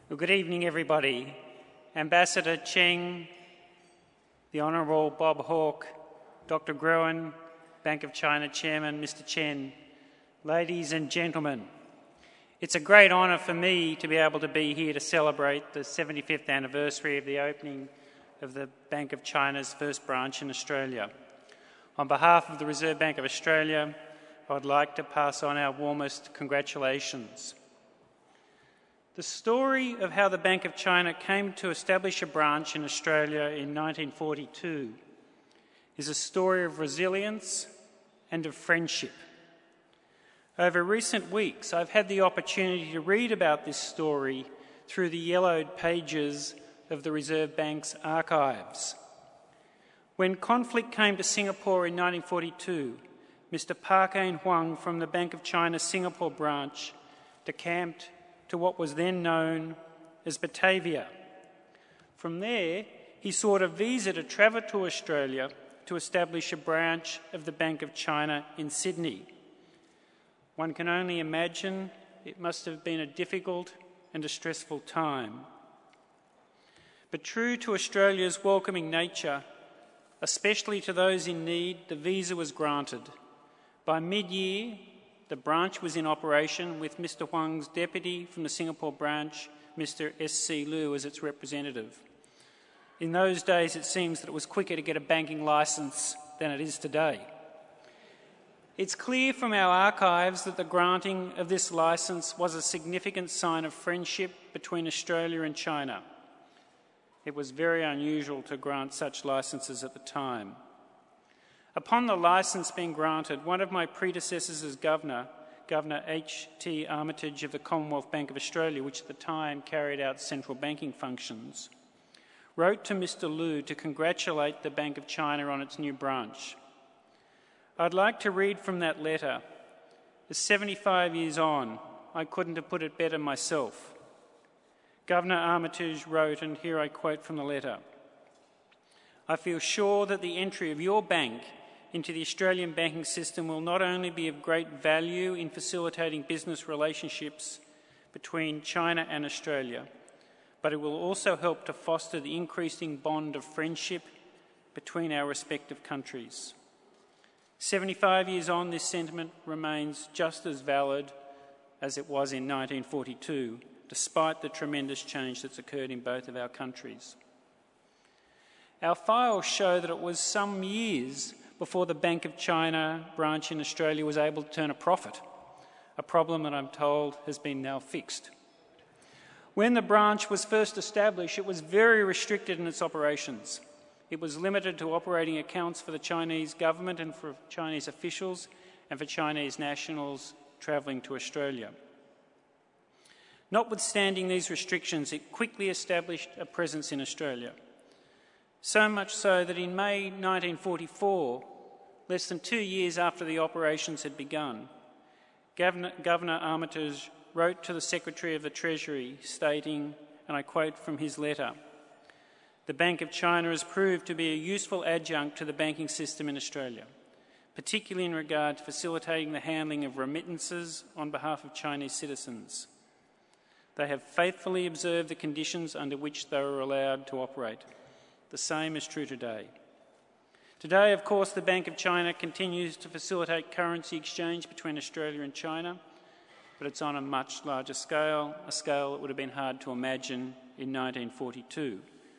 Well, good evening, everybody. Ambassador Cheng, the Honourable Bob Hawke, Dr. Groen, Bank of China Chairman Mr. Chen, ladies and gentlemen, it's a great honour for me to be able to be here to celebrate the 75th anniversary of the opening of the Bank of China's first branch in Australia. On behalf of the Reserve Bank of Australia, I would like to pass on our warmest congratulations. The story of how the Bank of China came to establish a branch in Australia in 1942 is a story of resilience and of friendship. Over recent weeks, I've had the opportunity to read about this story through the yellowed pages of the Reserve Bank's archives. When conflict came to Singapore in 1942, Mr. Park Ain-Hwang from the Bank of China Singapore branch decamped to what was then known as Batavia. From there, he sought a visa to travel to Australia to establish a branch of the Bank of China in Sydney. One can only imagine it must have been a difficult and a stressful time. But true to Australia's welcoming nature, especially to those in need, the visa was granted. By mid-year, the branch was in operation with Mr. Hwang's deputy from the Singapore branch, Mr. S.C. Liu, as its representative. In those days, it seems that it was quicker to get a banking licence than it is today. It's clear from our archives that the granting of this licence was a significant sign of friendship between Australia and China. It was very unusual to grant such licences at the time. Upon the licence being granted, one of my predecessors as Governor, Governor H.T. Armitage of the Commonwealth Bank of Australia, which at the time carried out central banking functions, wrote to Mr. Liu to congratulate the Bank of China on its new branch. I'd like to read from that letter. As 75 years on, I couldn't have put it better myself. Governor Armitage wrote, and here I quote from the letter, "I feel sure that the entry of your bank into the Australian banking system will not only be of great value in facilitating business relationships between China and Australia, but it will also help to foster the increasing bond of friendship between our respective countries." 75 years on, this sentiment remains just as valid as it was in 1942, despite the tremendous change that's occurred in both of our countries. Our files show that it was some years before the Bank of China branch in Australia was able to turn a profit, a problem that I'm told has been now fixed. When the branch was first established, it was very restricted in its operations. It was limited to operating accounts for the Chinese government and for Chinese officials and for Chinese nationals travelling to Australia. Notwithstanding these restrictions, it quickly established a presence in Australia. So much so that in May 1944, less than 2 years after the operations had begun, Governor Armitage wrote to the Secretary of the Treasury stating, and I quote from his letter, "The Bank of China has proved to be a useful adjunct to the banking system in Australia, particularly in regard to facilitating the handling of remittances on behalf of Chinese citizens. They have faithfully observed the conditions under which they were allowed to operate. The same is true today." Today, of course, the Bank of China continues to facilitate currency exchange between Australia and China, but it's on a much larger scale, a scale that would have been hard to imagine in 1942.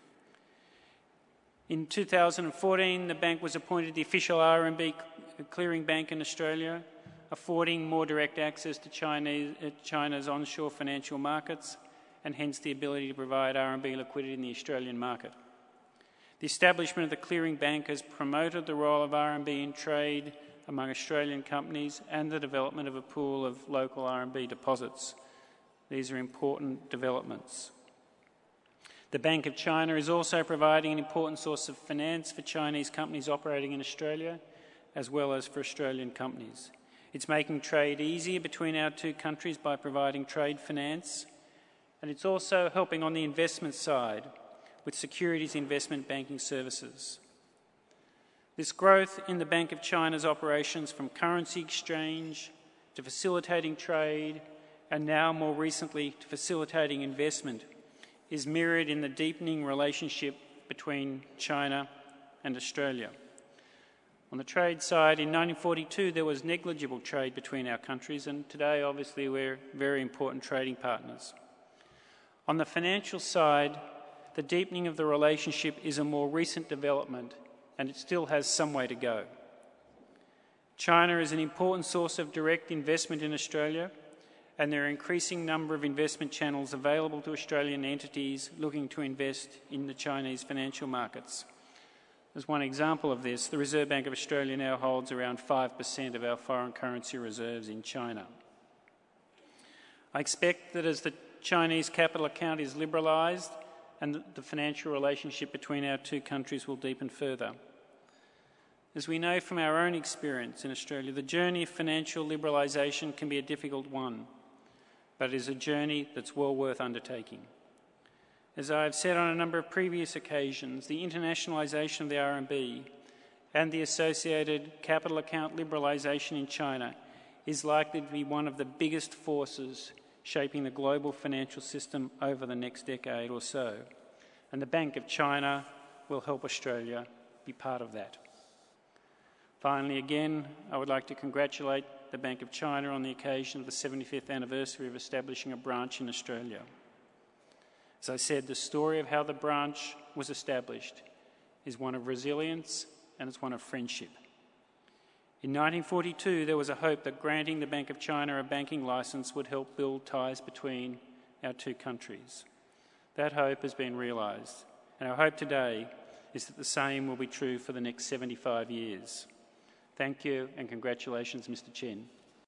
In 2014, the bank was appointed the official RMB clearing bank in Australia, affording more direct access to China's onshore financial markets and hence the ability to provide RMB liquidity in the Australian market. The establishment of the clearing bank has promoted the role of RMB in trade among Australian companies and the development of a pool of local RMB deposits. These are important developments. The Bank of China is also providing an important source of finance for Chinese companies operating in Australia, as well as for Australian companies. It's making trade easier between our two countries by providing trade finance, and it's also helping on the investment side with securities investment banking services. This growth in the Bank of China's operations, from currency exchange to facilitating trade and now more recently to facilitating investment, is mirrored in the deepening relationship between China and Australia. On the trade side, in 1942 there was negligible trade between our countries, and today obviously we're very important trading partners. On the financial side, the deepening of the relationship is a more recent development, and it still has some way to go. China is an important source of direct investment in Australia, and there are an increasing number of investment channels available to Australian entities looking to invest in the Chinese financial markets. As one example of this, the Reserve Bank of Australia now holds around 5% of our foreign currency reserves in China. I expect that as the Chinese capital account is liberalised and the financial relationship between our two countries will deepen further. As we know from our own experience in Australia, the journey of financial liberalisation can be a difficult one, but it is a journey that's well worth undertaking. As I have said on a number of previous occasions, the internationalisation of the RMB and the associated capital account liberalisation in China is likely to be one of the biggest forces shaping the global financial system over the next decade or so, and the Bank of China will help Australia be part of that. Finally, again, I would like to congratulate the Bank of China on the occasion of the 75th anniversary of establishing a branch in Australia. As I said, the story of how the branch was established is one of resilience and it's one of friendship. In 1942, there was a hope that granting the Bank of China a banking licence would help build ties between our two countries. That hope has been realised, and our hope today is that the same will be true for the next 75 years. Thank you and congratulations, Mr. Chen.